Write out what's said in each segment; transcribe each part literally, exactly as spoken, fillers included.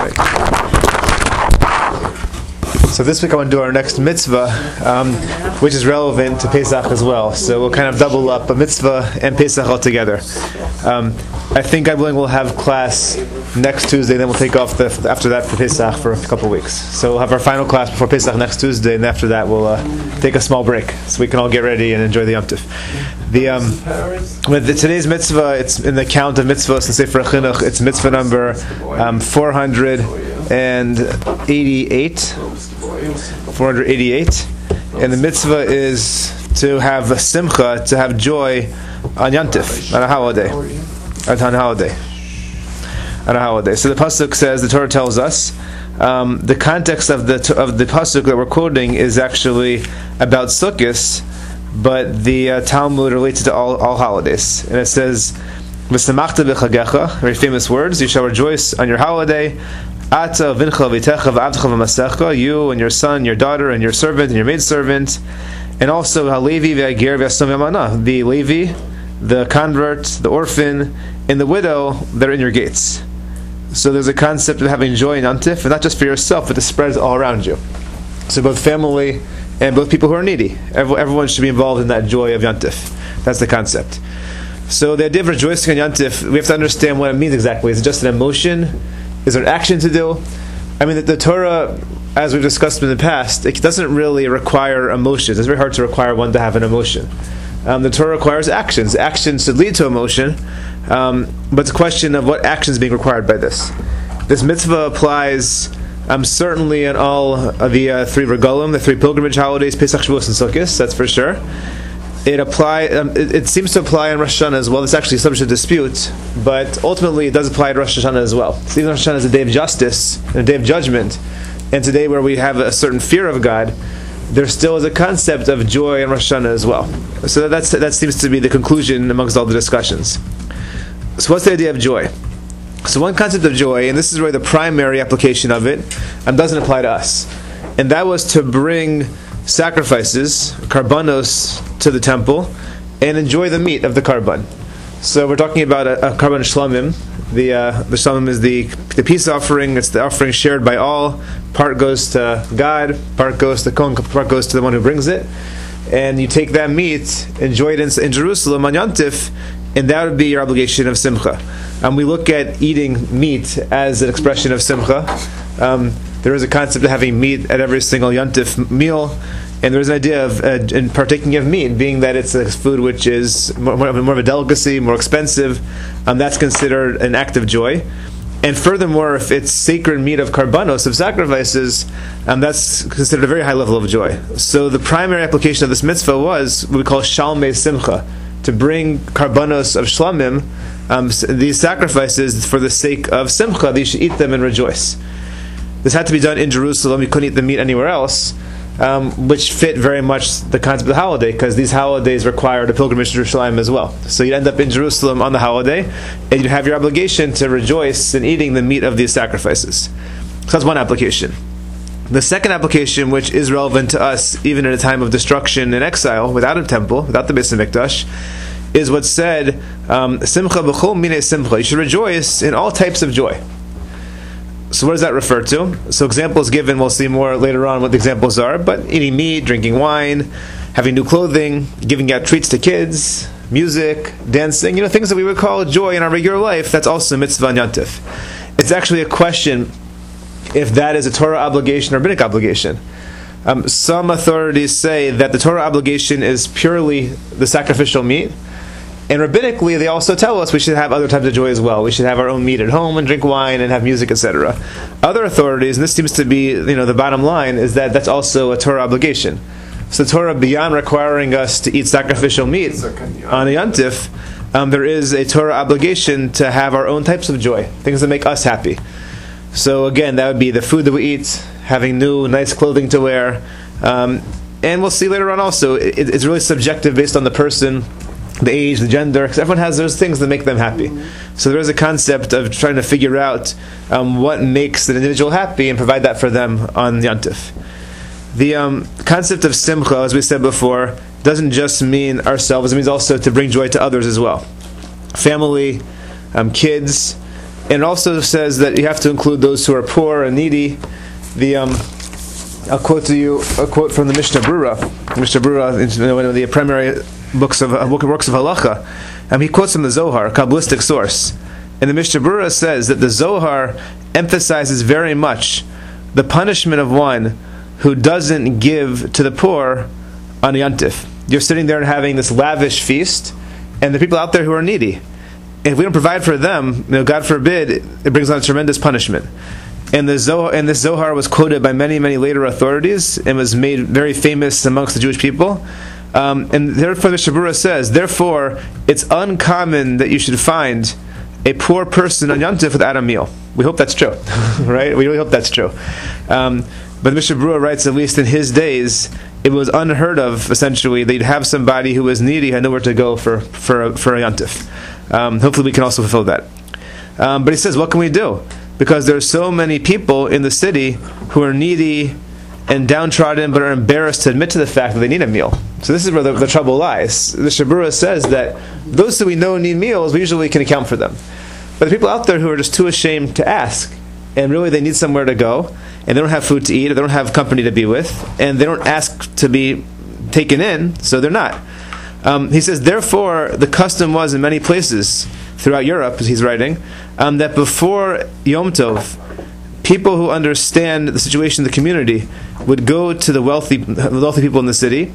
So this week I want to do our next mitzvah, um, which is relevant to Pesach as well. So we'll kind of double up a mitzvah and Pesach all together. Um, I think, God willing, we'll have class next Tuesday, then we'll take off the, after that for Pesach for a couple of weeks. So we'll have our final class before Pesach next Tuesday, and after that we'll uh, take a small break so we can all get ready and enjoy the Yom Tov. The, um, with the, today's mitzvah, it's in the count of mitzvahs in Sefer Chinuch. It's mitzvah number um, four hundred eighty-eight. four hundred eighty-eight. And the mitzvah is to have a simcha, to have joy on Yom Tov, on a holiday. On a holiday. On a holiday. So the pasuk says, the Torah tells us, um, the context of the of the pasuk that we're quoting is actually about Sukkot, but the uh, Talmud relates it to all, all holidays. And it says, "V'samachta b'chagecha," very famous words, you shall rejoice on your holiday. Ata vincha v'techa v'avtecha v'masecha, you and your son, your daughter, and your servant, and your maidservant. And also, halevi v'ager v'yastom v'amana, the Levi, the convert, the orphan, and the widow that are in your gates. So there's a concept of having joy in Yom Tov, and not just for yourself, but to spread all around you. So both family and both people who are needy. Everyone should be involved in that joy of Yom Tov. That's the concept. So the idea of rejoicing on Yom Tov, we have to understand what it means exactly. Is it just an emotion? Is there an action to do? I mean, the, the Torah, as we've discussed in the past, it doesn't really require emotions. It's very hard to require one to have an emotion. Um, the Torah requires actions. Actions should lead to emotion, um, but it's a question of what action is being required by this. This mitzvah applies um, certainly in all of the uh, three regalim, the three pilgrimage holidays, Pesach, Shavuos, and Sukkot, that's for sure. It apply. Um, it, it seems to apply in Rosh Hashanah as well. It's actually a subject of dispute, but ultimately it does apply to Rosh Hashanah as well. So even Rosh Hashanah is a day of justice, and a day of judgment, and today where we have a certain fear of God, there still is a concept of joy in Rosh Hashanah as well. So that's, that seems to be the conclusion amongst all the discussions. So what's the idea of joy? So one concept of joy, and this is really the primary application of it, and doesn't apply to us, and that was to bring sacrifices, karbanos, to the temple and enjoy the meat of the karban. So we're talking about a, a karban shlamim. The uh, the shlamim is the the peace offering. It's the offering shared by all. Part goes to God, part goes to Kohen, part goes to the one who brings it. And you take that meat, enjoy it in, in Jerusalem on Yom Tov, and that would be your obligation of simcha. And we look at eating meat as an expression of simcha. Um, there is a concept of having meat at every single Yom Tov meal. And there's an idea of uh, in partaking of meat, being that it's a food which is more, more, more of a delicacy, more expensive. Um, that's considered an act of joy. And furthermore, if it's sacred meat of karbanos, of sacrifices, um, that's considered a very high level of joy. So the primary application of this mitzvah was what we call shalmei simcha, to bring karbanos of shlamim, um, these sacrifices for the sake of simcha, that you should eat them and rejoice. This had to be done in Jerusalem. You couldn't eat the meat anywhere else. Um, which fit very much the concept of the holiday, because these holidays required a pilgrimage to Jerusalem as well. So you'd end up in Jerusalem on the holiday, and you'd have your obligation to rejoice in eating the meat of these sacrifices. So that's one application. The second application, which is relevant to us even in a time of destruction and exile, without a temple, without the Beis Hamikdash, is what's said, um, Simcha b'chol minei simcha. You should rejoice in all types of joy. So what does that refer to? So examples given, we'll see more later on what the examples are, but eating meat, drinking wine, having new clothing, giving out treats to kids, music, dancing, you know, things that we would call joy in our regular life, that's also mitzvah on Yom Tov. It's actually a question if that is a Torah obligation or rabbinic obligation. Um, some authorities say that the Torah obligation is purely the sacrificial meat, and rabbinically, they also tell us we should have other types of joy as well. We should have our own meat at home and drink wine and have music, et cetera. Other authorities, and this seems to be, you know, the bottom line, is that that's also a Torah obligation. So the Torah, beyond requiring us to eat sacrificial meat on a Yom Tov, um, there is a Torah obligation to have our own types of joy, things that make us happy. So again, that would be the food that we eat, having new, nice clothing to wear, um, and we'll see later on also, it, it's really subjective based on the person, the age, the gender, because everyone has those things that make them happy. So there is a concept of trying to figure out um, what makes an individual happy and provide that for them on Yom Tov. The um, concept of simcha, as we said before, doesn't just mean ourselves, it means also to bring joy to others as well. Family, um, kids, And it also says that you have to include those who are poor and needy. The um, I'll quote to you a quote from the Mishnah Brura. Mishnah Brura, one of the primary books of uh, works of halacha. Um, he quotes from the Zohar, a Kabbalistic source. And the Mishnah Brura says that the Zohar emphasizes very much the punishment of one who doesn't give to the poor on Yantif. You're sitting there and having this lavish feast, and the people out there who are needy. And if we don't provide for them, you know, God forbid, it brings on a tremendous punishment. And the Zohar, and this Zohar was quoted by many, many later authorities and was made very famous amongst the Jewish people. Um, and therefore, the Shabura says, therefore, it's uncommon that you should find a poor person on Yom Tov without a meal. We hope that's true, right? We really hope that's true. Um, but the Mishnah Brura writes, at least in his days, it was unheard of, essentially, that you'd have somebody who was needy, had nowhere to go for for a, for a Yom Tov. Um, hopefully, we can also fulfill that. Um, but he says, what can we do? Because there are so many people in the city who are needy and downtrodden, but are embarrassed to admit to the fact that they need a meal. So this is where the, the trouble lies. The Shabura says that those who we know need meals, we usually can account for them. But the people out there who are just too ashamed to ask, and really they need somewhere to go, and they don't have food to eat, or they don't have company to be with, and they don't ask to be taken in, so they're not. Um, he says, therefore, the custom was in many places throughout Europe, as he's writing, um, that before Yom Tov, people who understand the situation of the community would go to the wealthy, wealthy people in the city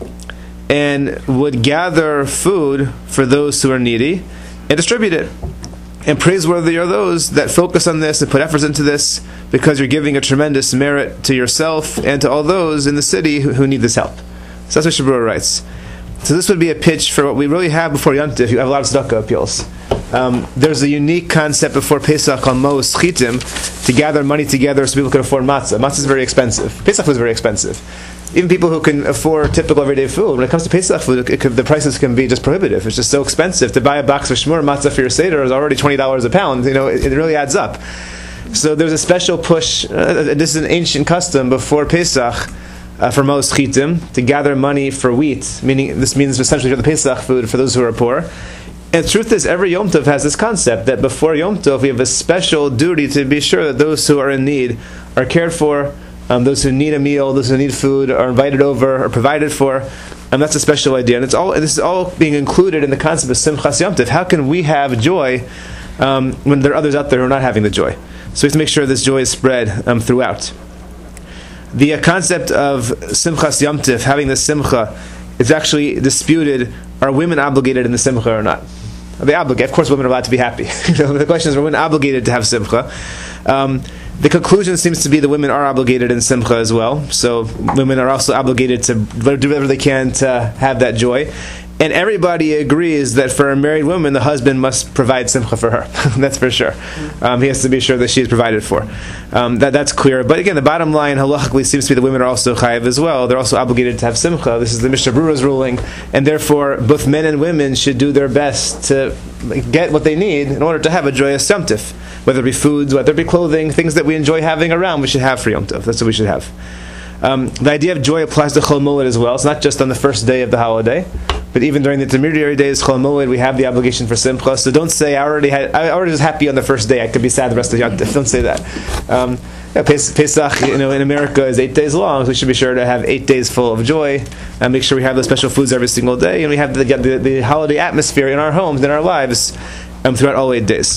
and would gather food for those who are needy and distribute it. And praiseworthy are those that focus on this and put efforts into this, because you're giving a tremendous merit to yourself and to all those in the city who, who need this help. So that's what Shabura writes. So this would be a pitch for what we really have before Yom Tov. You have a lot of tzedakah appeals. Um, there's a unique concept before Pesach called Mos Chitim, to gather money together so people can afford matzah. Matzah is very expensive. Pesach food is very expensive. Even people who can afford typical everyday food, when it comes to Pesach food, it could, the prices can be just prohibitive. It's just so expensive. To buy a box of shmur matzah for your seder is already twenty dollars a pound. You know, it, it really adds up. So there's a special push. Uh, this is an ancient custom before Pesach. Uh, for Mos Chitim, to gather money for wheat, meaning this means essentially for the Pesach food for those who are poor. And the truth is, every Yom Tov has this concept that before Yom Tov we have a special duty to be sure that those who are in need are cared for, um, those who need a meal, those who need food are invited over or provided for, and that's a special idea. And it's all and this is all being included in the concept of Simchas Yom Tov. How can we have joy um, when there are others out there who are not having the joy? So we have to make sure this joy is spread um, throughout. The uh, concept of Simchas Yom Tov, having the Simcha, is actually disputed. Are women obligated in the Simcha or not? Are they obligated? Of course, women are allowed to be happy. The question is, are women obligated to have Simcha? Um, the conclusion seems to be that women are obligated in Simcha as well. So women are also obligated to do whatever they can to have that joy. And everybody agrees that for a married woman, the husband must provide simcha for her. That's for sure. Um, he has to be sure that she is provided for. Um, that that's clear. But again, the bottom line halachically seems to be that women are also chayiv as well. They're also obligated to have simcha. This is the Mishnah Brura's ruling, and therefore both men and women should do their best to get what they need in order to have a joyous Yom Tov. Whether it be foods, whether it be clothing, things that we enjoy having around, we should have for Yom Tov. That's what we should have. Um, the idea of joy applies to Chol Moed as well. It's not just on the first day of the holiday, but even during the intermediary days, Chol Moed, we have the obligation for Simcha. So don't say, I already had, I already was happy on the first day, I could be sad the rest of the Yom Tov. Don't say that. Um, yeah, Pesach, you know, in America is eight days long, so we should be sure to have eight days full of joy, and make sure we have the special foods every single day, and we have the, the, the holiday atmosphere in our homes, in our lives, um, throughout all eight days.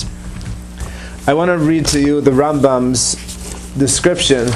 I want to read to you the Rambam's description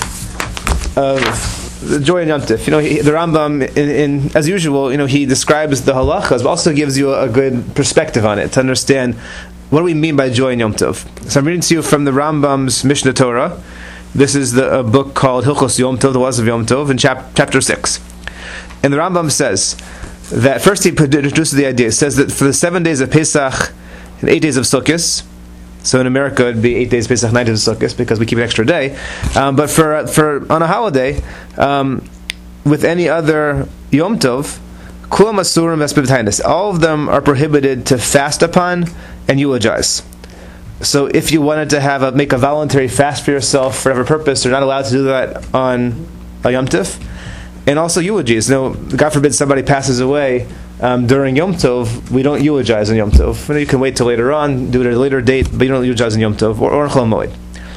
of the joy in Yom Tov. You know, he, the Rambam, in, in, as usual, you know, he describes the halachas, but also gives you a, a good perspective on it to understand what do we mean by joy in Yom Tov. So I'm reading to you from the Rambam's Mishnah Torah. This is the a book called Hilchos Yom Tov, the laws of Yom Tov, in chap, chapter six. And the Rambam says that first he introduces the idea. It says that for the seven days of Pesach and eight days of Sukkot. So in America, it'd be eight days Pesach, nine days of Sukkot, because we keep an extra day. Um, but for for on a holiday, um, with any other Yom Tov, Kulam Asurim Vespibtainis, all of them are prohibited to fast upon and eulogize. So if you wanted to have a, make a voluntary fast for yourself for whatever purpose, you're not allowed to do that on a Yom Tov. And also eulogies. You know, God forbid somebody passes away um, during Yom Tov, we don't eulogize on Yom Tov. You can wait till later on, do it at a later date, but you don't eulogize on Yom Tov or, or on Chol Moed.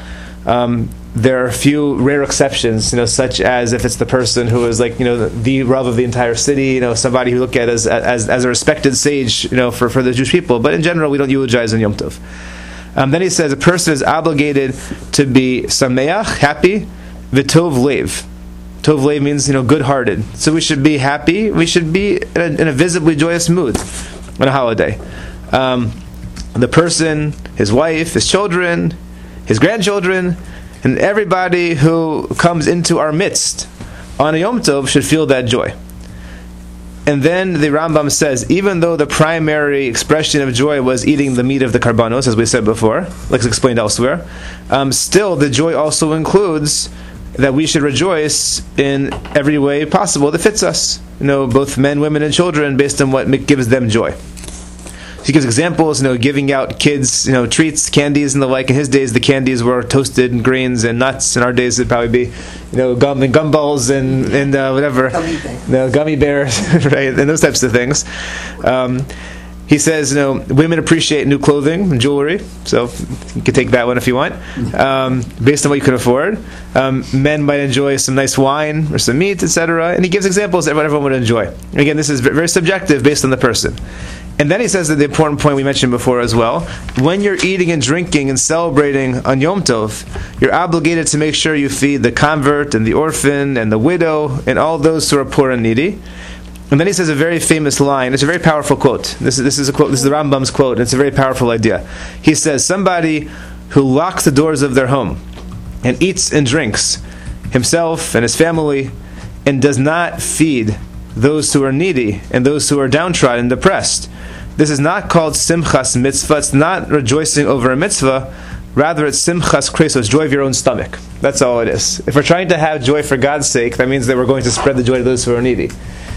Um, there are a few rare exceptions, you know, such as if it's the person who is like, you know, the, the Rav of the entire city, you know, somebody who look at as as as a respected sage, you know, for, for the Jewish people. But in general, we don't eulogize on Yom Tov. Um, then he says a person is obligated to be sameach, happy, v'tov lev. Tov lev means, you know, good-hearted. So we should be happy. We should be in a, in a visibly joyous mood on a holiday. Um, the person, his wife, his children, his grandchildren, and everybody who comes into our midst on a Yom Tov should feel that joy. And then the Rambam says, even though the primary expression of joy was eating the meat of the karbanos, as we said before, like it's explained elsewhere, um, still the joy also includes that we should rejoice in every way possible that fits us. You know, both men, women, and children, based on what gives them joy. He gives examples, you know, giving out kids, you know, treats, candies, and the like. In his days, the candies were toasted grains and nuts. In our days, it'd probably be, you know, gum and gumballs and and uh, whatever, gummy, you know, gummy bears, right, and those types of things. Um, he says, you know, women appreciate new clothing and jewelry, so you can take that one if you want, um, based on what you can afford. Um, men might enjoy some nice wine or some meat, et cetera. And he gives examples of what everyone would enjoy. And again, this is very subjective based on the person. And then he says that the important point we mentioned before as well, when you're eating and drinking and celebrating on Yom Tov, you're obligated to make sure you feed the convert and the orphan and the widow and all those who are poor and needy. And then he says a very famous line. It's a very powerful quote. This is this is a quote. This is the Rambam's quote. And it's a very powerful idea. He says, somebody who locks the doors of their home and eats and drinks, himself and his family, and does not feed those who are needy and those who are downtrodden and depressed, this is not called simchas mitzvah. It's not rejoicing over a mitzvah. Rather, it's simchas kreso. It's joy of your own stomach. That's all it is. If we're trying to have joy for God's sake, that means that we're going to spread the joy to those who are needy.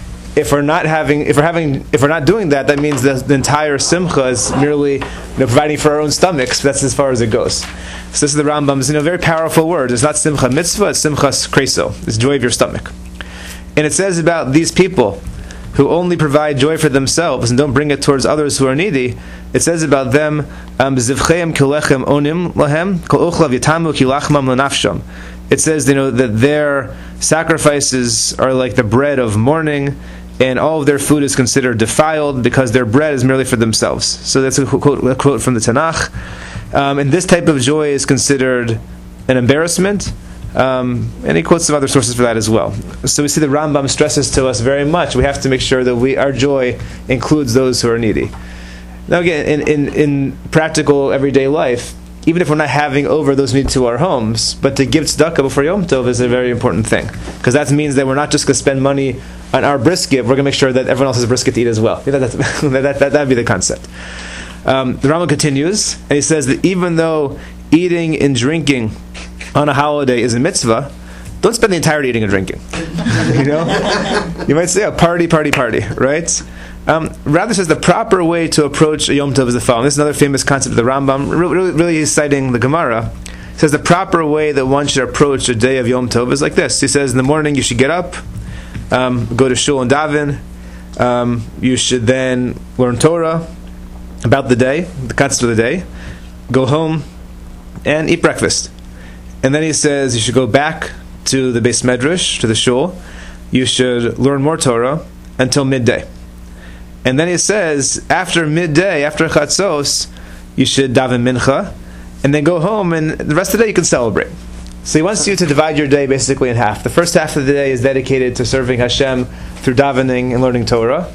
If we're not having, if we're having, if we're not doing that, that means that the entire simcha is merely, you know, providing for our own stomachs. That's as far as it goes. So this is the Rambam's, you know, very powerful word. It's not simcha mitzvah. It's simchas kreso. It's joy of your stomach. And it says about these people who only provide joy for themselves and don't bring it towards others who are needy, it says about them, zivcheim kilechem onim lahem kol ochlav yitamu kilachmam lenafsham. It says, you know, that their sacrifices are like the bread of mourning, and all of their food is considered defiled because their bread is merely for themselves. So that's a quote, a quote from the Tanakh. Um, and this type of joy is considered an embarrassment. Um, and he quotes some other sources for that as well. So we see the Rambam stresses to us very much, we have to make sure that we our joy includes those who are needy. Now again, in, in, in practical everyday life, even if we're not having over those needy to our homes, but to give tzedakah before Yom Tov is a very important thing. Because that means that we're not just going to spend money on our brisket, we're going to make sure that everyone else has brisket to eat as well. that that that would be the concept. Um, the Rambam continues, and he says that even though eating and drinking on a holiday is a mitzvah, don't spend the entirety eating and drinking. You know, you might say a party, party, party, right? Um, rather, says the proper way to approach a Yom Tov is the following. This is another famous concept of the Rambam. Really, really, he's citing the Gemara. He says the proper way that one should approach a day of Yom Tov is like this. He says in the morning you should get up, um, go to shul and daven. Um, you should then learn Torah about the day, the concept of the day. Go home and eat breakfast. And then he says you should go back to the Beis Medrash, to the shul. You should learn more Torah until midday. And then he says, after midday, after Chatzos, you should daven mincha, and then go home, and the rest of the day you can celebrate. So he wants you to divide your day basically in half. The first half of the day is dedicated to serving Hashem through davening and learning Torah.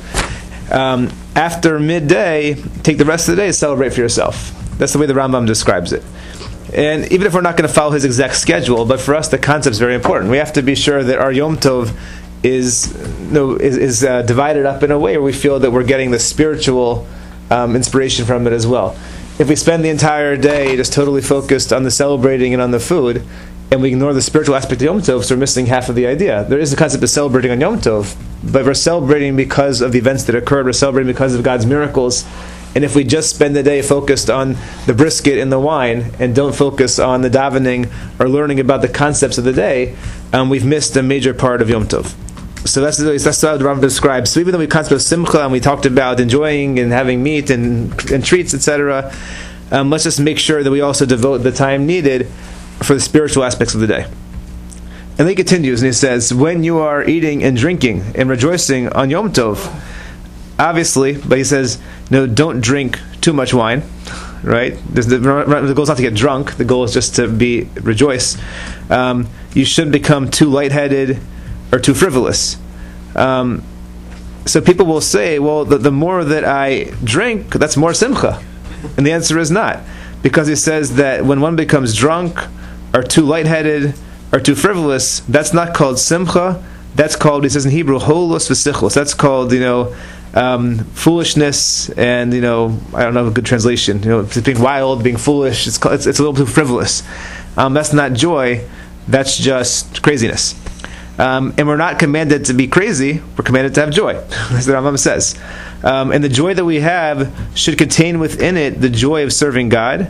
Um, after midday, take the rest of the day to celebrate for yourself. That's the way the Rambam describes it. And even if we're not going to follow his exact schedule, but for us the concept is very important. We have to be sure that our Yom Tov is you know, is, is uh, divided up in a way where we feel that we're getting the spiritual um, inspiration from it as well. If we spend the entire day just totally focused on the celebrating and on the food, and we ignore the spiritual aspect of Yom Tov, so we're missing half of the idea. There is the concept of celebrating on Yom Tov, but we're celebrating because of the events that occurred, we're celebrating because of God's miracles. And if we just spend the day focused on the brisket and the wine and don't focus on the davening or learning about the concepts of the day, um, we've missed a major part of Yom Tov. So that's that's how the Rambam describes. So even though we concept of simcha and we talked about enjoying and having meat and and treats, et cetera, um, let's just make sure that we also devote the time needed for the spiritual aspects of the day. And then he continues and he says, when you are eating and drinking and rejoicing on Yom Tov, obviously, but he says, no, don't drink too much wine, right? The, the goal is not to get drunk. The goal is just to be rejoice. Um, you shouldn't become too lightheaded or too frivolous. Um, so people will say, well, the, the more that I drink, that's more simcha. And the answer is not. Because he says that when one becomes drunk or too lightheaded or too frivolous, that's not called simcha. That's called, he says in Hebrew, holus v'sichlos. That's called, you know, um, foolishness and, you know, I don't know a good translation. You know, being wild, being foolish, it's, called, it's, it's a little too frivolous. Um, that's not joy. That's just craziness. Um, and we're not commanded to be crazy, we're commanded to have joy. That's what Rambam says. Um, and the joy that we have should contain within it the joy of serving God,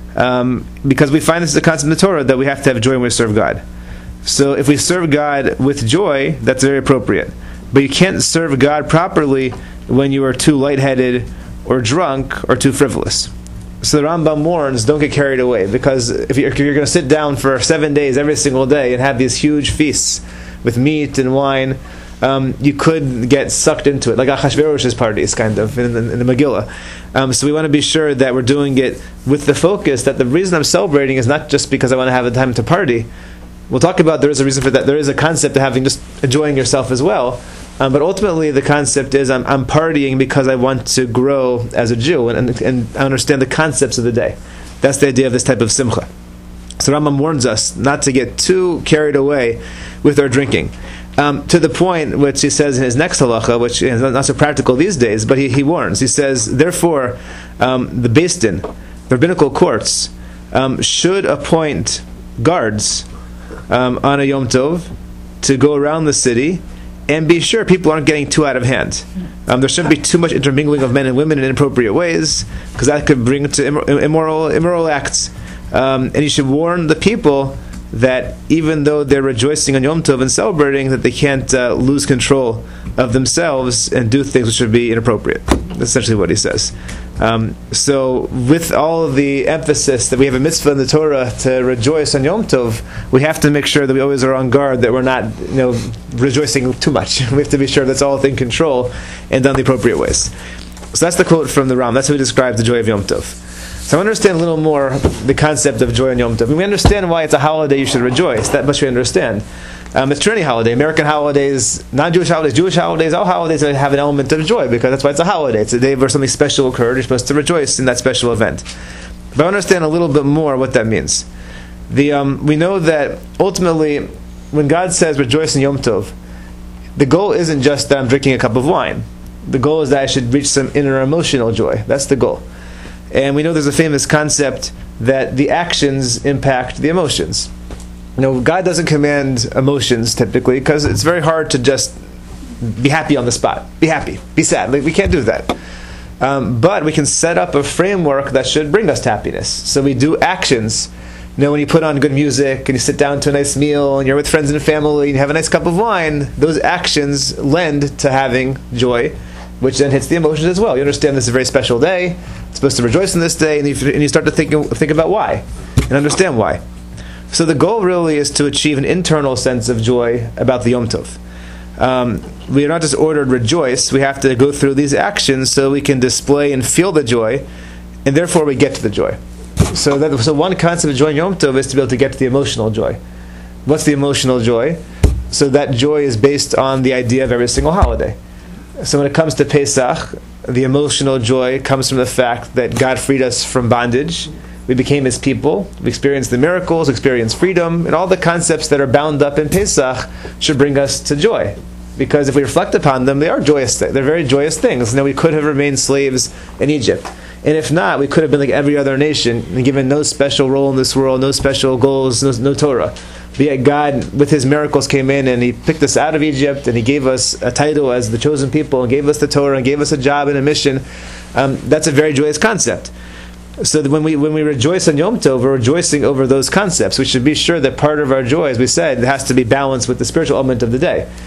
um, because we find this is a concept in the Torah that we have to have joy when we serve God. So if we serve God with joy, that's very appropriate. But you can't serve God properly when you are too lightheaded or drunk or too frivolous. So the Rambam warns, don't get carried away, because if you're, if you're going to sit down for seven days every single day and have these huge feasts with meat and wine, um, you could get sucked into it, like Achashverosh's parties, kind of, in, in, in the Megillah. Um, so we want to be sure that we're doing it with the focus that the reason I'm celebrating is not just because I want to have a time to party. We'll talk about there is a reason for that. There is a concept of having just enjoying yourself as well. Um, but ultimately, the concept is I'm, I'm partying because I want to grow as a Jew and, and, and understand the concepts of the day. That's the idea of this type of simcha. So Rambam warns us not to get too carried away with our drinking. Um, to the point which he says in his next halacha, which is not so practical these days, but he, he warns. He says, therefore, um, the Beis Din, the rabbinical courts, um, should appoint guards um, on a Yom Tov to go around the city and be sure people aren't getting too out of hand. Um, there shouldn't be too much intermingling of men and women in inappropriate ways, because that could bring to immoral immoral acts. Um, and you should warn the people that even though they're rejoicing on Yom Tov and celebrating, that they can't uh, lose control of themselves and do things which would be inappropriate. That's essentially what he says. Um, so with all the emphasis that we have a mitzvah in the Torah to rejoice on Yom Tov, we have to make sure that we always are on guard, that we're not, you know, rejoicing too much. We have to be sure that's all in control and done the appropriate ways. So that's the quote from the Ram. That's how he describes the joy of Yom Tov. So I understand a little more the concept of joy on Yom Tov. I mean, we understand why it's a holiday you should rejoice. That much we understand. Um, it's true any holiday. American holidays, non-Jewish holidays, Jewish holidays, all holidays have an element of joy, because that's why it's a holiday. It's a day where something special occurred. You're supposed to rejoice in that special event. But I understand a little bit more what that means. The um, we know that ultimately, when God says rejoice in Yom Tov, the goal isn't just that I'm drinking a cup of wine. The goal is that I should reach some inner emotional joy. That's the goal. And we know there's a famous concept that the actions impact the emotions. You know, God doesn't command emotions typically, because it's very hard to just be happy on the spot. Be happy. Be sad. Like, we can't do that. Um, but we can set up a framework that should bring us to happiness. So we do actions. You know, when you put on good music and you sit down to a nice meal and you're with friends and family and you have a nice cup of wine, those actions lend to having joy, which then hits the emotions as well. You understand this is a very special day. It's supposed to rejoice in this day, and you, and you start to think think about why and understand why. So the goal really is to achieve an internal sense of joy about the Yom Tov. Um, we are not just ordered rejoice. We have to go through these actions so we can display and feel the joy, and therefore we get to the joy. So that so one concept of joy in Yom Tov is to be able to get to the emotional joy. What's the emotional joy? So that joy is based on the idea of every single holiday. So when it comes to Pesach, the emotional joy comes from the fact that God freed us from bondage. We became His people. We experienced the miracles, experienced freedom, and all the concepts that are bound up in Pesach should bring us to joy. Because if we reflect upon them, they are joyous. They're very joyous things. Now, we could have remained slaves in Egypt. And if not, we could have been like every other nation and given no special role in this world, no special goals, no, no Torah. But yet God, with His miracles, came in and He picked us out of Egypt, and He gave us a title as the chosen people, and gave us the Torah, and gave us a job and a mission. Um, that's a very joyous concept. So that when we when we rejoice on Yom Tov, we're rejoicing over those concepts. We should be sure that part of our joy, as we said, has to be balanced with the spiritual element of the day.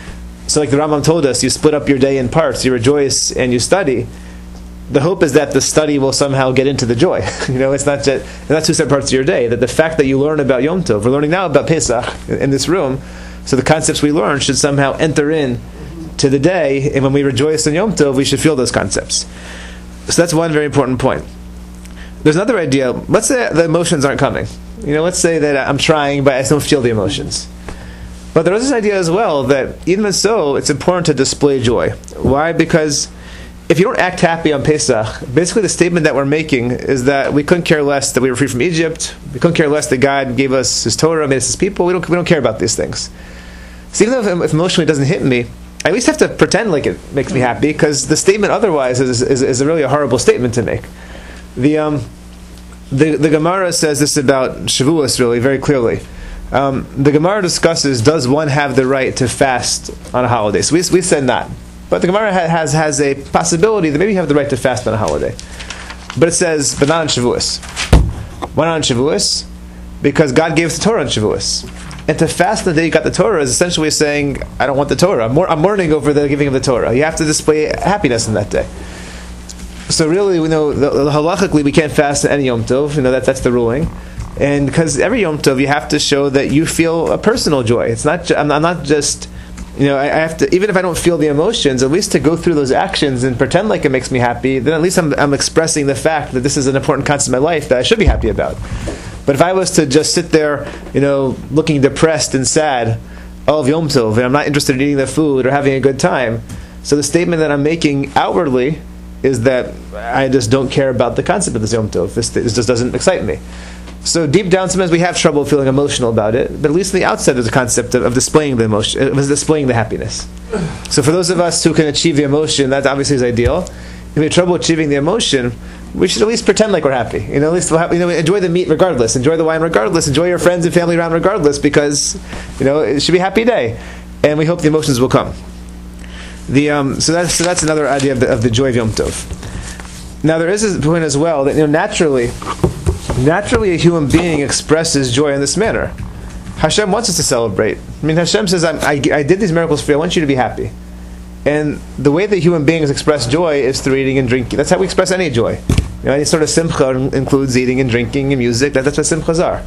So like the Rambam told us, you split up your day in parts, you rejoice and you study. The hope is that the study will somehow get into the joy. You know, it's not just, it's not two separate parts of your day. That the fact that you learn about Yom Tov, we're learning now about Pesach in this room, so the concepts we learn should somehow enter in to the day, and when we rejoice in Yom Tov, we should feel those concepts. So that's one very important point. There's another idea. Let's say the emotions aren't coming. You know, let's say that I'm trying, but I don't feel the emotions. But there is this idea as well that even so, it's important to display joy. Why? Because if you don't act happy on Pesach, basically the statement that we're making is that we couldn't care less that we were free from Egypt. We couldn't care less that God gave us His Torah, made us His people. We don't, we don't care about these things. So even though if emotionally it doesn't hit me, I at least have to pretend like it makes me happy, because the statement otherwise is, is, is a really a horrible statement to make. The um, the, the Gemara says this about Shavuos really very clearly. Um, the Gemara discusses, does one have the right to fast on a holiday? So we, we said not. But the Gemara has has a possibility that maybe you have the right to fast on a holiday. But it says, but not on Shavuos. Why not on Shavuos? Because God gave us the Torah on Shavuos. And to fast the day you got the Torah is essentially saying, I don't want the Torah. I'm, more, I'm mourning over the giving of the Torah. You have to display happiness in that day. So really, we know, the, the, halachically, we can't fast any Yom Tov. You know, that, that's the ruling. And because every Yom Tov, you have to show that you feel a personal joy. It's not, ju- I'm, I'm not just... You know, I have to, even if I don't feel the emotions, at least to go through those actions and pretend like it makes me happy, then at least I'm, I'm expressing the fact that this is an important concept in my life that I should be happy about. But if I was to just sit there, you know, looking depressed and sad, all of Yom Tov, and I'm not interested in eating the food or having a good time, so the statement that I'm making outwardly is that I just don't care about the concept of this Yom Tov. This, this just doesn't excite me. So deep down, sometimes we have trouble feeling emotional about it, but at least on the outset there's a concept of, of displaying the emotion, of displaying the happiness. So for those of us who can achieve the emotion, that obviously is ideal. If we have trouble achieving the emotion, we should at least pretend like we're happy. You know, at least we'll have, you know, enjoy the meat regardless, enjoy the wine regardless, enjoy your friends and family around regardless, because you know it should be a happy day, and we hope the emotions will come. The um, so that's so that's another idea of the, of the joy of Yom Tov. Now there is a point as well that you know naturally. Naturally, a human being expresses joy in this manner. Hashem wants us to celebrate. I mean, Hashem says, I, I, I did these miracles for you, I want you to be happy. And the way that human beings express joy is through eating and drinking. That's how we express any joy. You know, any sort of simcha includes eating and drinking and music. That, that's what simchas are.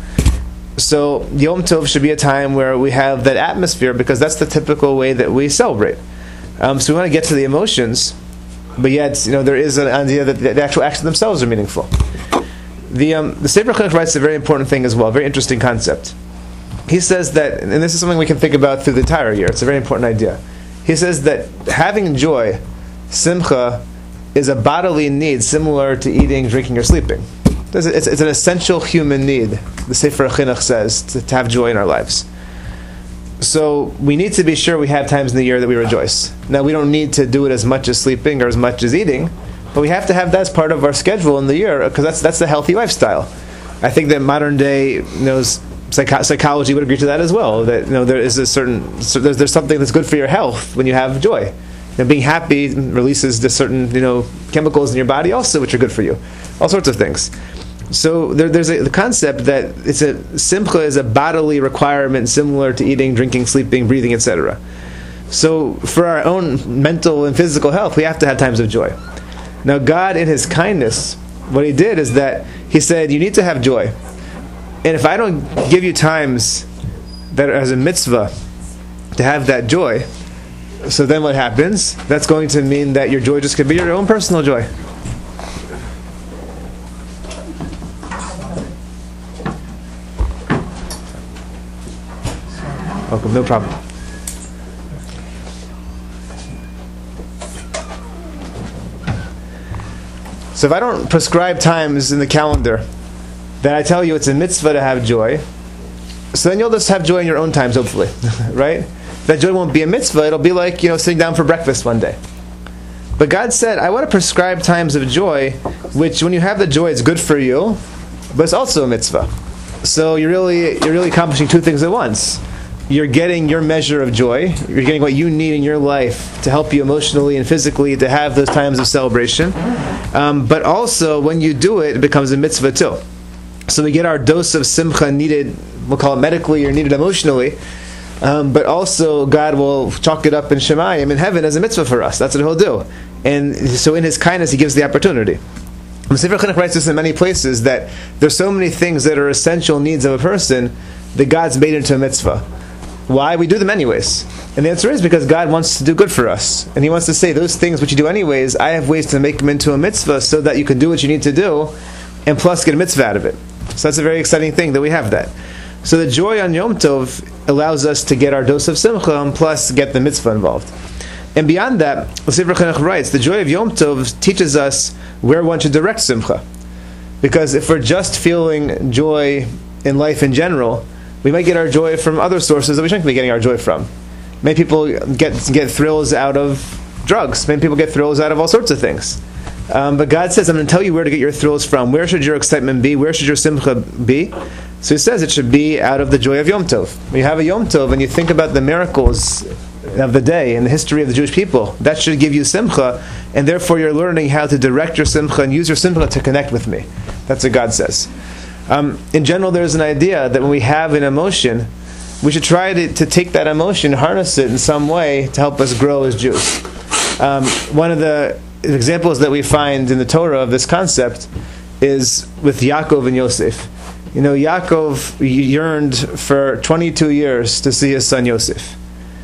So, Yom Tov should be a time where we have that atmosphere, because that's the typical way that we celebrate. Um, so we want to get to the emotions, but yet, you know, there is an idea that the actual actions themselves are meaningful. The um, the Sefer Chinuch writes a very important thing as well, a very interesting concept. He says that, and this is something we can think about through the entire year, it's a very important idea. He says that having joy, simcha, is a bodily need similar to eating, drinking, or sleeping. It's, it's, it's an essential human need, the Sefer Chinuch says, to, to have joy in our lives. So we need to be sure we have times in the year that we rejoice. Now we don't need to do it as much as sleeping or as much as eating, but we have to have that as part of our schedule in the year, because that's that's the healthy lifestyle. I think that modern day, you know, psych- psychology would agree to that as well. That you know there is a certain so there's there's something that's good for your health when you have joy. You know, being happy releases the certain you know chemicals in your body also, which are good for you. All sorts of things. So there, there's a, the concept that it's a simcha is a bodily requirement similar to eating, drinking, sleeping, breathing, et cetera. So for our own mental and physical health, we have to have times of joy. Now, God, in His kindness, what He did is that He said, you need to have joy. And if I don't give you times that are as a mitzvah to have that joy, so then what happens? That's going to mean that your joy just could be your own personal joy. Welcome, no problem. So if I don't prescribe times in the calendar, then I tell you it's a mitzvah to have joy, so then you'll just have joy in your own times, hopefully. Right? That joy won't be a mitzvah, it'll be like, you know, sitting down for breakfast one day. But God said, I want to prescribe times of joy, which when you have the joy, it's good for you, but it's also a mitzvah. So you're really you're really accomplishing two things at once. You're getting your measure of joy. You're getting what you need in your life to help you emotionally and physically to have those times of celebration. Um, but also, when you do it, it becomes a mitzvah too. So we get our dose of simcha needed, we'll call it medically or needed emotionally, Um, but also, God will chalk it up in Shemayim in heaven as a mitzvah for us. That's what He'll do. And so in His kindness, He gives the opportunity. The Sefer Chinuch writes this in many places, that there's so many things that are essential needs of a person that God's made into a mitzvah. Why? We do them anyways. And the answer is because God wants to do good for us. And He wants to say, those things which you do anyways, I have ways to make them into a mitzvah so that you can do what you need to do, and plus get a mitzvah out of it. So that's a very exciting thing that we have that. So the joy on Yom Tov allows us to get our dose of simcha, and plus get the mitzvah involved. And beyond that, the Sefer Chinuch writes, the joy of Yom Tov teaches us where one should direct simcha. Because if we're just feeling joy in life in general, we might get our joy from other sources that we shouldn't be getting our joy from. Many people get get thrills out of drugs. Many people get thrills out of all sorts of things. Um, but God says, I'm going to tell you where to get your thrills from. Where should your excitement be? Where should your simcha be? So He says it should be out of the joy of Yom Tov. When you have a Yom Tov and you think about the miracles of the day and the history of the Jewish people, that should give you simcha, and therefore you're learning how to direct your simcha and use your simcha to connect with me. That's what God says. Um, in general, there's an idea that when we have an emotion, we should try to, to take that emotion, harness it in some way to help us grow as Jews. Um, one of the examples that we find in the Torah of this concept is with Yaakov and Yosef. You know, Yaakov yearned for twenty-two years to see his son Yosef.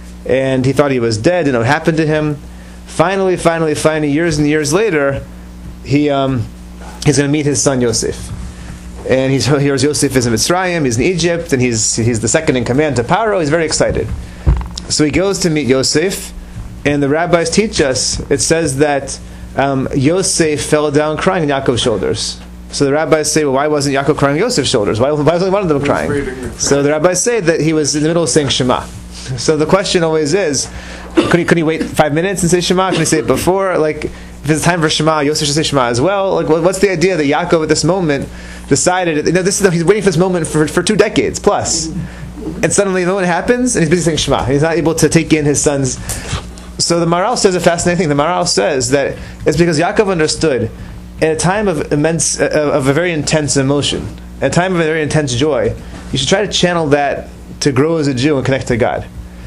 And he thought he was dead, and what happened to him. Finally, finally, finally, years and years later, he um, he's going to meet his son Yosef. And he's, here's Yosef is in Mitzrayim, he's in Egypt, and he's he's the second in command to Paro. He's very excited. So he goes to meet Yosef, and the rabbis teach us, it says that um, Yosef fell down crying on Yaakov's shoulders. So the rabbis say, well, why wasn't Yaakov crying on Yosef's shoulders? Why, why was only one of them crying? So the rabbis say that he was in the middle of saying Shema. So the question always is, could he, could he wait five minutes and say Shema? Can he say it before? Like, if it's time for Shema, Yosef should say Shema as well. Like, what's the idea that Yaakov at this moment decided, you know, this is, he's waiting for this moment for, for two decades plus. And suddenly the moment happens, and he's busy saying Shema. He's not able to take in his son's. So the Maharal says a fascinating thing. The Maharal says that it's because Yaakov understood, at a time of immense, uh, of a very intense emotion, at a time of a very intense joy, you should try to channel that to grow as a Jew and connect to God.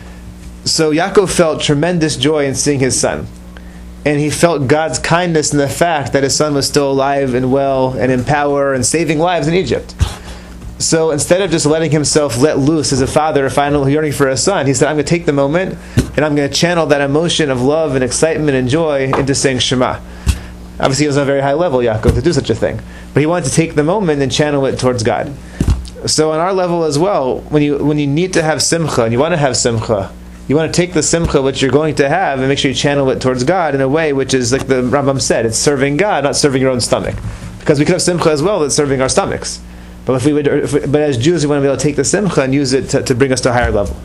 So Yaakov felt tremendous joy in seeing his son. And he felt God's kindness in the fact that his son was still alive and well and in power and saving lives in Egypt. So instead of just letting himself let loose as a father, finally yearning for a son, he said, I'm going to take the moment and I'm going to channel that emotion of love and excitement and joy into saying Shema. Obviously, he was on a very high level, Yaakov, to do such a thing. But he wanted to take the moment and channel it towards God. So on our level as well, when you when you need to have simcha, and you want to have simcha, you want to take the simcha which you're going to have and make sure you channel it towards God in a way which is, like the Rambam said, it's serving God, not serving your own stomach. Because we could have simcha as well that's serving our stomachs. But if we would, if we, but as Jews, we want to be able to take the simcha and use it to, to bring us to a higher level.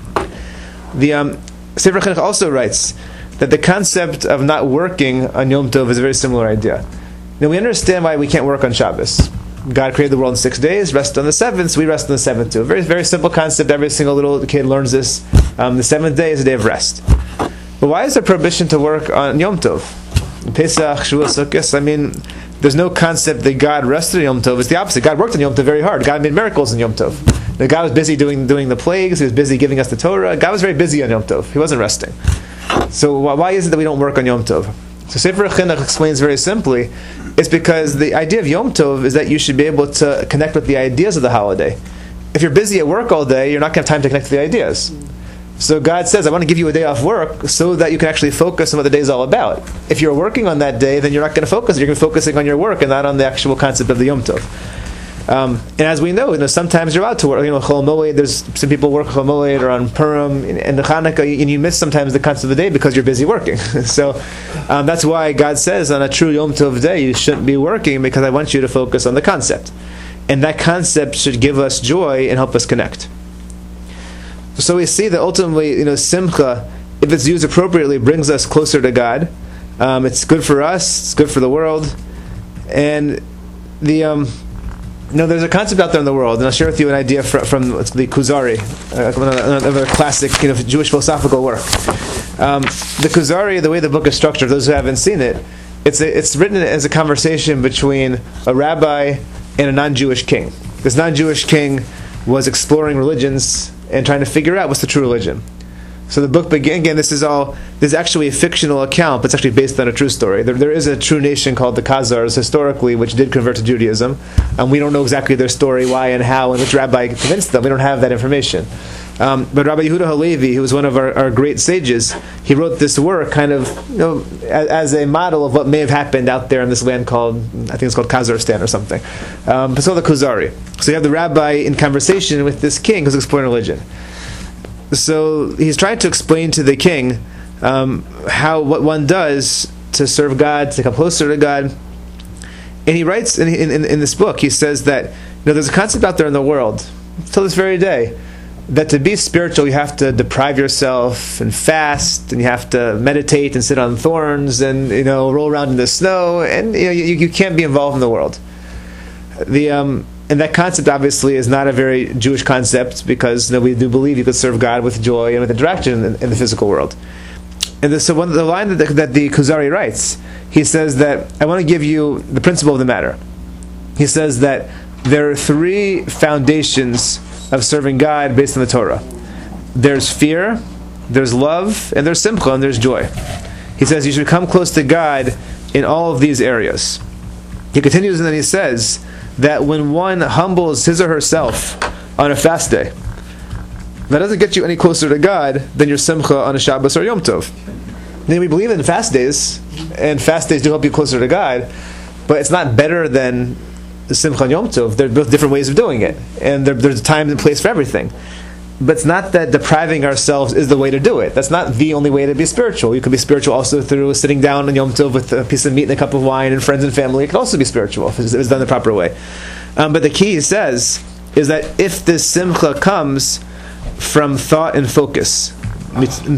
The um, Sefer Chinuch also writes that the concept of not working on Yom Tov is a very similar idea. Now we understand why we can't work on Shabbos. God created the world in six days, rest on the seventh, so we rest on the seventh too. A very, very simple concept. Every single little kid learns this. Um, the seventh day is a day of rest. But why is there prohibition to work on Yom Tov? Pesach, Shavuot, Sukkot, I mean, there's no concept that God rested on Yom Tov. It's the opposite. God worked on Yom Tov very hard. God made miracles on Yom Tov. The God was busy doing doing the plagues. He was busy giving us the Torah. God was very busy on Yom Tov. He wasn't resting. So why is it that we don't work on Yom Tov? So Sefer Chinuch explains very simply, it's because the idea of Yom Tov is that you should be able to connect with the ideas of the holiday. If you're busy at work all day, you're not going to have time to connect to the ideas. So God says, I want to give you a day off work so that you can actually focus on what the day is all about. If you're working on that day, then you're not going to focus. You're going to be focusing on your work and not on the actual concept of the Yom Tov. Um, and as we know, you know, sometimes you're allowed to work. You know, Chol Moed, there's some people work Chol Moed or on Purim and the Chanukah, and you miss sometimes the concept of the day because you're busy working. so um, that's why God says on a true Yom Tov day you shouldn't be working, because I want you to focus on the concept, and that concept should give us joy and help us connect. So we see that ultimately, you know, Simcha, if it's used appropriately, brings us closer to God. Um, it's good for us. It's good for the world, and the. Um, You know, there's a concept out there in the world, and I'll share with you an idea from, from the Kuzari, uh, another classic, you know, Jewish philosophical work. Um, the Kuzari, the way the book is structured, those who haven't seen it, it's a, it's written as a conversation between a rabbi and a non-Jewish king. This non-Jewish king was exploring religions and trying to figure out what's the true religion. So the book begin again. This is all. This is actually a fictional account, but it's actually based on a true story. There, there is a true nation called the Khazars historically, which did convert to Judaism, and we don't know exactly their story, why and how, and which rabbi convinced them. We don't have that information. Um, but Rabbi Yehuda Halevi, who was one of our, our great sages, he wrote this work kind of, you know, as, as a model of what may have happened out there in this land called, I think it's called Kazakhstan or something. Um, it's called the Khuzari. So you have the rabbi in conversation with this king who's exploring religion. So he's trying to explain to the king um, how what one does to serve God, to come closer to God. And he writes in, in, in this book, he says that, you know, there's a concept out there in the world, till this very day, that to be spiritual you have to deprive yourself and fast, and you have to meditate and sit on thorns and, you know, roll around in the snow, and, you know, you, you can't be involved in the world. The um, and that concept obviously is not a very Jewish concept, because, you know, we do believe you could serve God with joy and with interaction in, in the physical world. And the, so one, the line that the, that the Khuzari writes, he says that I want to give you the principle of the matter. He says that there are three foundations of serving God based on the Torah. There's fear, there's love, and there's simcha, and there's joy. He says you should come close to God in all of these areas. He continues and then he says that when one humbles his or herself on a fast day, that doesn't get you any closer to God than your simcha on a Shabbos or Yom Tov. Then we believe in fast days, and fast days do help you closer to God, but it's not better than the Simcha and Yom Tov. They're both different ways of doing it, and there, there's a time and place for everything. But it's not that depriving ourselves is the way to do it. That's not the only way to be spiritual. You can be spiritual also through sitting down on Yom Tov with a piece of meat and a cup of wine and friends and family. It can also be spiritual if it's done the proper way. Um, but the key, he says, is that if this Simcha comes from thought and focus, meaning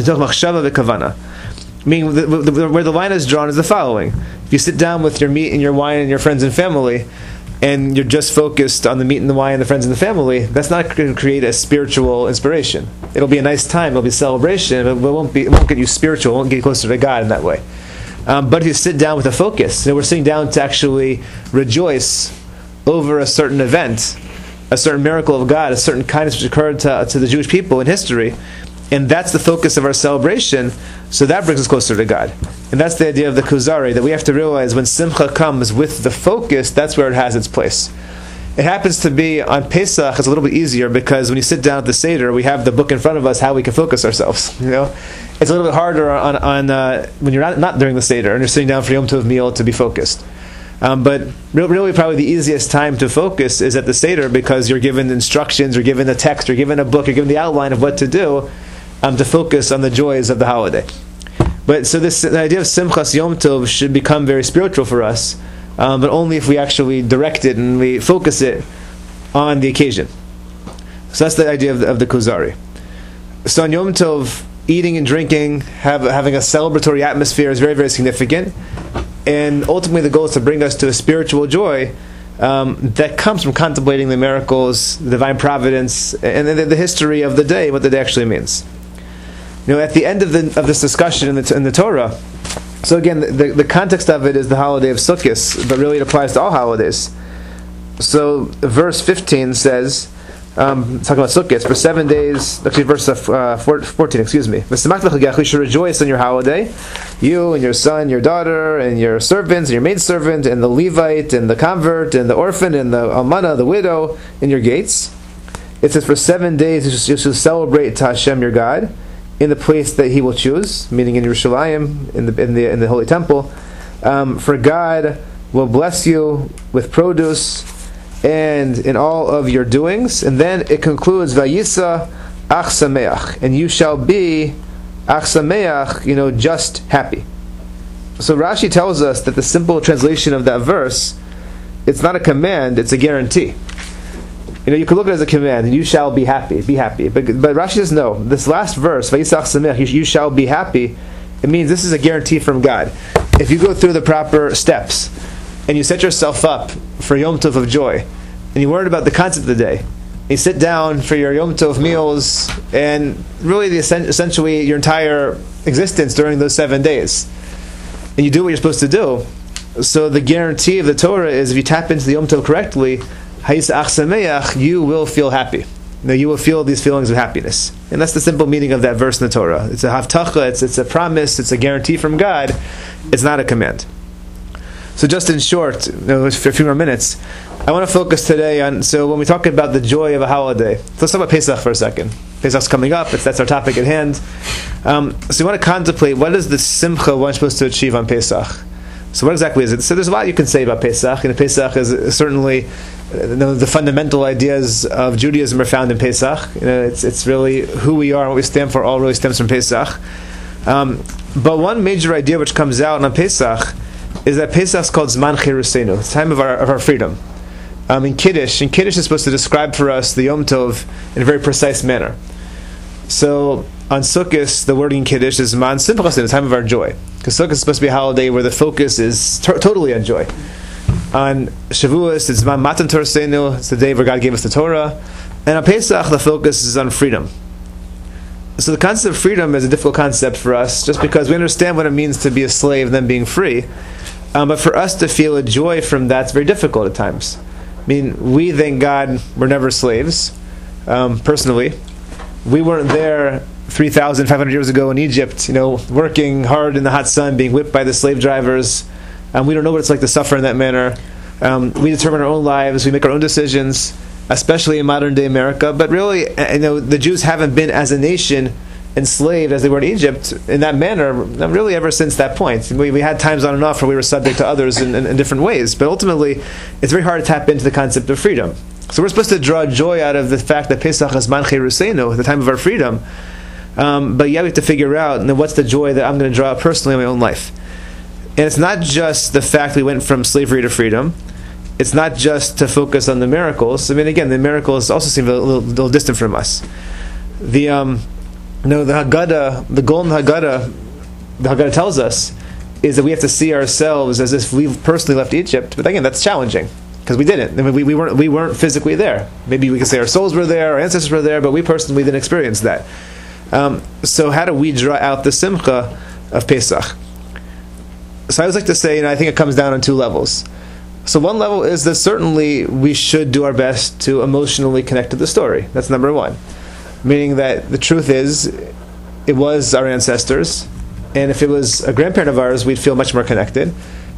the, the, where the line is drawn is the following: if you sit down with your meat and your wine and your friends and family, and you're just focused on the meat and the wine and the friends and the family, that's not going to create a spiritual inspiration. It'll be a nice time, it'll be a celebration, but it won't be. It won't get you spiritual. It won't get you closer to God in that way. Um, but if you sit down with a focus, you know, we're sitting down to actually rejoice over a certain event, a certain miracle of God, a certain kindness which occurred to, to the Jewish people in history, and that's the focus of our celebration. So that brings us closer to God. And that's the idea of the Khuzari, that we have to realize when Simcha comes with the focus, that's where it has its place. It happens to be on Pesach, it's a little bit easier, because when you sit down at the Seder, we have the book in front of us, how we can focus ourselves. You know, it's a little bit harder on, on uh, when you're not, not during the Seder, and you're sitting down for Yom Tov meal to be focused. Um, but really, probably the easiest time to focus is at the Seder, because you're given instructions, you're given a text, you're given a book, you're given the outline of what to do, um, to focus on the joys of the holiday. But so this the idea of Simchas Yom Tov should become very spiritual for us, um, but only if we actually direct it and we focus it on the occasion. So that's the idea of the, of the Khuzari. So on Yom Tov, eating and drinking, have, having a celebratory atmosphere is very, very significant. And ultimately the goal is to bring us to a spiritual joy um, that comes from contemplating the miracles, the divine providence, and the, the history of the day, what the day actually means. You know, at the end of the of this discussion in the, in the Torah, so again, the, the, the context of it is the holiday of Sukkot, but really it applies to all holidays. So verse fifteen says, um, talking about Sukkot, for seven days, actually verse uh, fourteen, excuse me, you should rejoice on your holiday, you and your son, your daughter, and your servants, and your maidservant, and the Levite, and the convert, and the orphan, and the almana, the widow, in your gates. It says, for seven days you should, you should celebrate to Hashem your God, in the place that He will choose, meaning in Yerushalayim, in the in the in the Holy Temple. Um, for God will bless you with produce and in all of your doings. And then it concludes, Vayisa ach sameach, and you shall be ach sameach, you know, just happy. So Rashi tells us that the simple translation of that verse, it's not a command, it's a guarantee. You know, you could look at it as a command, you shall be happy, be happy. But, but Rashi says no. This last verse, Vayisach Samech, you, you shall be happy, it means this is a guarantee from God. If you go through the proper steps, and you set yourself up for Yom Tov of joy, and you learn about the concept of the day, and you sit down for your Yom Tov meals, and really the essentially your entire existence during those seven days, and you do what you're supposed to do. So the guarantee of the Torah is if you tap into the Yom Tov correctly, you will feel happy. you know, you will feel these feelings of happiness. And that's the simple meaning of that verse in the Torah. It's a havtacha, it's, it's a promise, it's a guarantee from God. It's not a command. So just in short, you know, for a few more minutes, I want to focus today on, so when we talk about the joy of a holiday, let's talk about Pesach for a second. Pesach's coming up, it's, that's our topic at hand. Um, so you want to contemplate, what is the simcha one supposed to achieve on Pesach? So what exactly is it? So there's a lot you can say about Pesach. You know, Pesach is certainly, you know, the fundamental ideas of Judaism are found in Pesach. You know, it's it's really who we are and what we stand for all really stems from Pesach. Um, but one major idea which comes out on Pesach is that Pesach is called Zman Cherusenu, the time of our of our freedom. Um, in Kiddush, and Kiddush is supposed to describe for us the Yom Tov in a very precise manner. So on Sukkot, the wording in Kiddush is Zman Simchas, the time of our joy. Because Sukkot is supposed to be a holiday where the focus is to- totally on joy. On Shavuos, it's Zman Matan Torah, it's the day where God gave us the Torah. And on Pesach, the focus is on freedom. So the concept of freedom is a difficult concept for us, just because we understand what it means to be a slave and then being free. Um, but for us to feel a joy from that, it's very difficult at times. I mean, we, thank God, were never slaves, um, personally. We weren't there three thousand five hundred years ago in Egypt, you know, working hard in the hot sun, being whipped by the slave drivers. Um, we don't know what it's like to suffer in that manner. Um, we determine our own lives, we make our own decisions, especially in modern day America. But really, you know, the Jews haven't been as a nation enslaved as they were in Egypt in that manner, really ever since that point. We, we had times on and off where we were subject to others in, in, in different ways, but ultimately it's very hard to tap into the concept of freedom. So we're supposed to draw joy out of the fact that Pesach is Zman Cherusenu, the time of our freedom, um, but yeah, we have to figure out, and then what's the joy that I'm going to draw out personally in my own life. And it's not just the fact we went from slavery to freedom. It's not just to focus on the miracles. I mean, again, the miracles also seem a little, little distant from us. The um, No, the Haggadah, the golden Haggadah, the Haggadah tells us, is that we have to see ourselves as if we've personally left Egypt. But again, that's challenging, because we didn't. I mean, we, we weren't we weren't physically there. Maybe we could say our souls were there, our ancestors were there, but we personally didn't experience that. Um, so how do we draw out the simcha of Pesach? So I always like to say, you know, I think it comes down on two levels. So one level is that certainly we should do our best to emotionally connect to the story. That's number one. Meaning that the truth is, it was our ancestors, and if it was a grandparent of ours, we'd feel much more connected.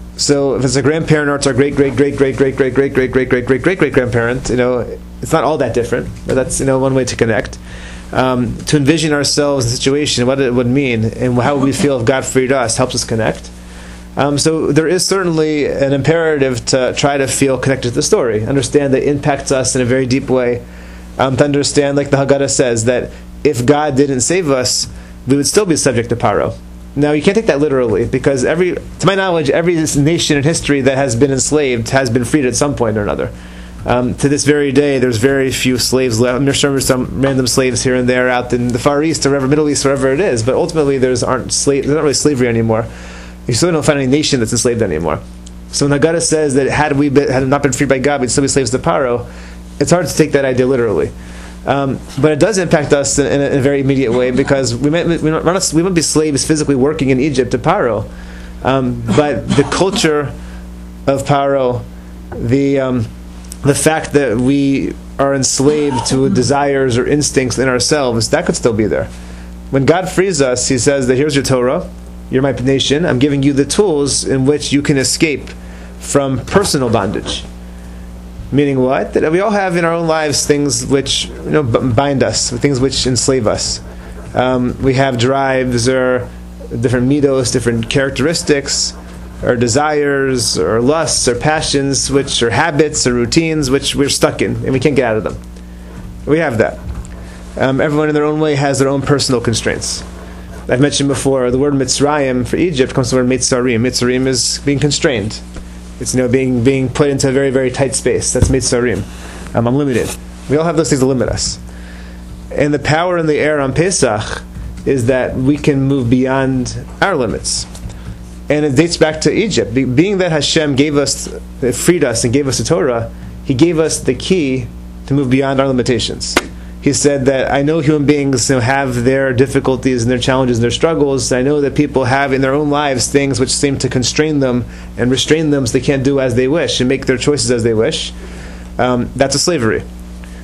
So if it's a grandparent or it's our great great great great great great great great great great great great great grandparent, you know, it's not all that different. But that's, you know, one way to connect. Um, to envision ourselves in the situation, what it would mean, and how would we feel if God freed us, helps us connect. Um, so there is certainly an imperative to try to feel connected to the story, understand that it impacts us in a very deep way. Um, to understand, like the Haggadah says, that if God didn't save us, we would still be subject to Paro. Now, you can't take that literally, because every, to my knowledge, every nation in history that has been enslaved has been freed at some point or another. Um, to this very day, there's very few slaves left. I'm sure there's some random slaves here and there out in the Far East or wherever, Middle East, wherever it is, but ultimately there's aren't slave, there's not really slavery anymore. You still don't find any nation that's enslaved anymore. So when Haggadah says that had we been, had not been freed by God, we'd still be slaves to Paro, it's hard to take that idea literally. Um, but it does impact us in, in, a, in a very immediate way, because we might, we, not, we won't be slaves physically working in Egypt to Paro. Um, but the culture of Paro, the, um, the fact that we are enslaved to desires or instincts in ourselves, that could still be there. When God frees us, He says that here's your Torah, you're my nation, I'm giving you the tools in which you can escape from personal bondage. Meaning what? That we all have in our own lives things which, you know, bind us, things which enslave us. Um, we have drives or different midos, different characteristics, or desires, or lusts, or passions, which are habits or routines which we're stuck in, and we can't get out of them. We have that. Um, everyone in their own way has their own personal constraints. I've mentioned before, the word Mitzrayim for Egypt comes from the word Mitzarim. Mitzarim is being constrained. It's, you know, being being put into a very, very tight space. That's Mitzarim. Um, I'm limited. We all have those things that limit us. And the power in the air on Pesach is that we can move beyond our limits. And it dates back to Egypt. Be- being that Hashem gave us, freed us and gave us the Torah, He gave us the key to move beyond our limitations. He said that I know human beings, you know, have their difficulties and their challenges and their struggles. I know that people have in their own lives things which seem to constrain them and restrain them so they can't do as they wish and make their choices as they wish. Um, that's a slavery.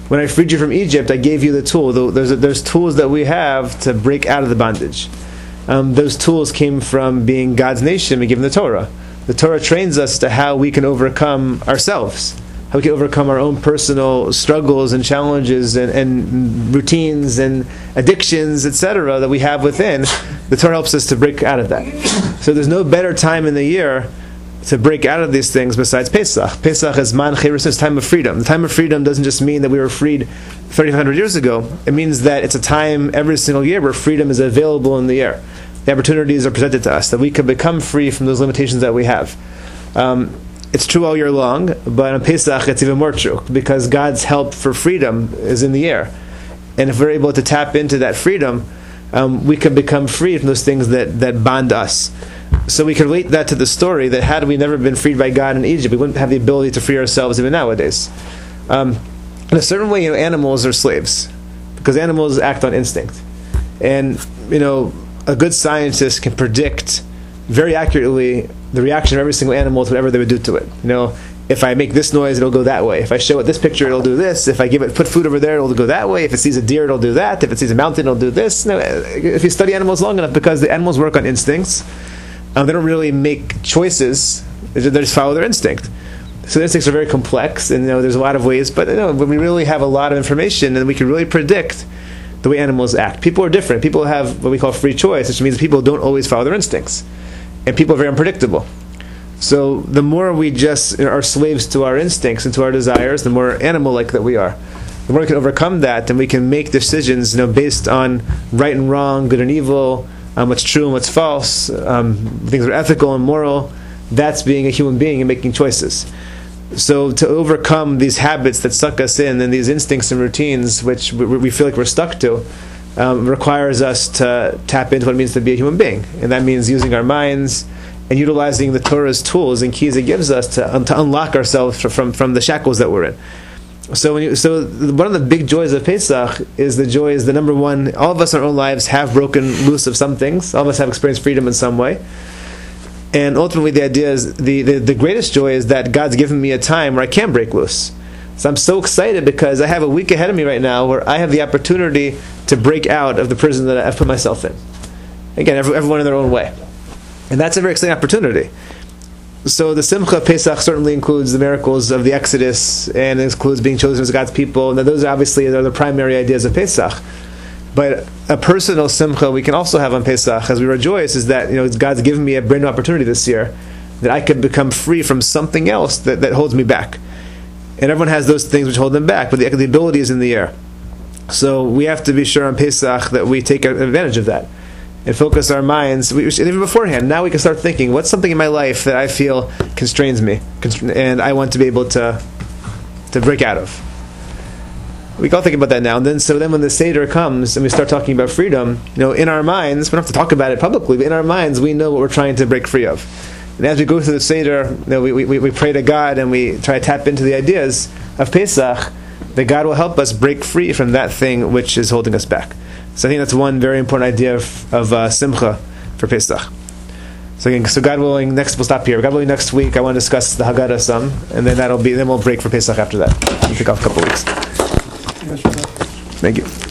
When I freed you from Egypt, I gave you the tool. There's, there's tools that we have to break out of the bondage. Um, those tools came from being God's nation and given the Torah. The Torah trains us to how we can overcome ourselves, how we can overcome our own personal struggles and challenges and, and routines and addictions, et cetera, that we have within. The Torah helps us to break out of that. So there's no better time in the year to break out of these things besides Pesach. Pesach is man cheirus, it's time of freedom. The time of freedom doesn't just mean that we were freed thirty-five hundred years ago. It means that it's a time every single year where freedom is available in the year. The opportunities are presented to us, that we can become free from those limitations that we have. Um, it's true all year long, but on Pesach it's even more true, because God's help for freedom is in the air. And if we're able to tap into that freedom, um, we can become free from those things that, that bond us. So we can relate that to the story that had we never been freed by God in Egypt, we wouldn't have the ability to free ourselves even nowadays. Um, in a certain way, you know, animals are slaves, because animals act on instinct. And, you know, a good scientist can predict very accurately the reaction of every single animal to whatever they would do to it. You know, if I make this noise, it'll go that way. If I show it this picture, it'll do this. If I give it, put food over there, it'll go that way. If it sees a deer, it'll do that. If it sees a mountain, it'll do this. You know, if you study animals long enough, because the animals work on instincts, um, they don't really make choices. They just follow their instinct. So the instincts are very complex, and you know, there's a lot of ways. But you know, when we really have a lot of information, and we can really predict the way animals act. People are different. People have what we call free choice, which means people don't always follow their instincts. And people are very unpredictable. So the more we just are slaves to our instincts and to our desires, the more animal-like that we are. The more we can overcome that, and we can make decisions, you know, based on right and wrong, good and evil, um, what's true and what's false, um, things that are ethical and moral. That's being a human being and making choices. So to overcome these habits that suck us in, and these instincts and routines which we feel like we're stuck to, um, requires us to tap into what it means to be a human being. And that means using our minds and utilizing the Torah's tools and keys it gives us to, um, to unlock ourselves from, from the shackles that we're in. So when you, so one of the big joys of Pesach is the joy is the number one, all of us in our own lives have broken loose of some things. All of us have experienced freedom in some way. And ultimately the idea is, the, the, the greatest joy is that God's given me a time where I can break loose. So I'm so excited because I have a week ahead of me right now where I have the opportunity to break out of the prison that I've put myself in. Again, every, everyone in their own way. And that's a very exciting opportunity. So the Simcha Pesach certainly includes the miracles of the Exodus, and it includes being chosen as God's people. And those obviously are the primary ideas of Pesach. But a personal Simcha we can also have on Pesach as we rejoice is that, you know, God's given me a brand new opportunity this year that I could become free from something else that, that holds me back. And everyone has those things which hold them back, but the, the ability is in the air. So we have to be sure on Pesach that we take advantage of that and focus our minds. We, and even beforehand, now we can start thinking, what's something in my life that I feel constrains me and I want to be able to to break out of? We can all think about that now. And then, so then when the Seder comes and we start talking about freedom, you know, in our minds, we don't have to talk about it publicly, but in our minds, we know what we're trying to break free of. And as we go through the Seder, you know, we, we, we pray to God and we try to tap into the ideas of Pesach, that God will help us break free from that thing which is holding us back. So I think that's one very important idea of, of uh, Simcha for Pesach. So again, so God willing, next we'll stop here. God willing, next week I want to discuss the Haggadah some, and then that'll be then we'll break for Pesach after that. We'll take off a couple of weeks. Thank you.